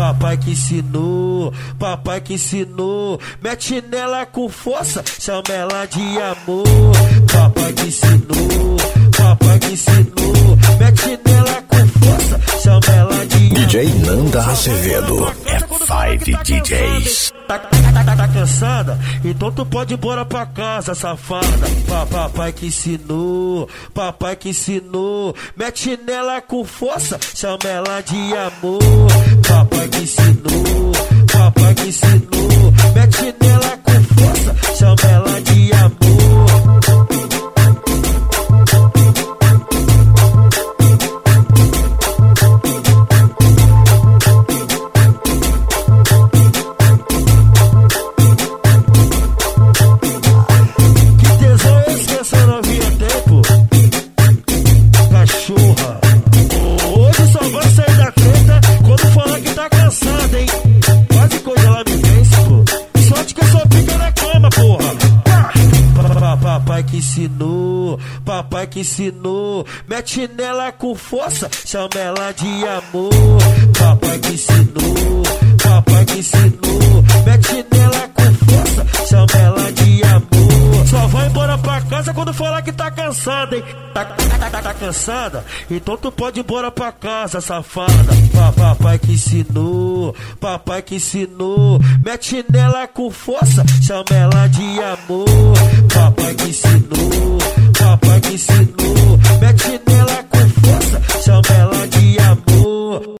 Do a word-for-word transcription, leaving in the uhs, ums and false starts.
papai que ensinou, papai que ensinou. Mete nela com força, chama ela de amor. Papai que ensinou, papai que ensinou. Mete nela com força, chama ela de amor. D J Nanda Azevedo, F cinco D Js. Tá, tá, tá, tá, tá cansada? Então tu pode ir embora pra casa, safada. Pa, papai que ensinou, papai que ensinou. Mete nela com força, chama ela de amor. Papai que ensinou, papai que ensinou. Mete nela com força, chama ela de amor. Hoje só vai sair da treta quando falar que tá cansada, hein? Quase coisa ela me vence, pô. Sorte que só fica na cama, porra. Papai que ensinou, papai que ensinou. Mete nela com força, chama ela de amor. Papai que ensinou, papai que ensinou. Mete nela com força, chama ela de amor. Só vai embora pra casa quando falar que tá cansada, hein? Tá, tá, tá, tá, tá cansada? Então tu pode ir embora pra casa, safada. Papai que ensinou, papai que ensinou. Mete nela com força, chama ela de amor. Papai que ensinou, papai que ensinou. Mete nela com força, chama ela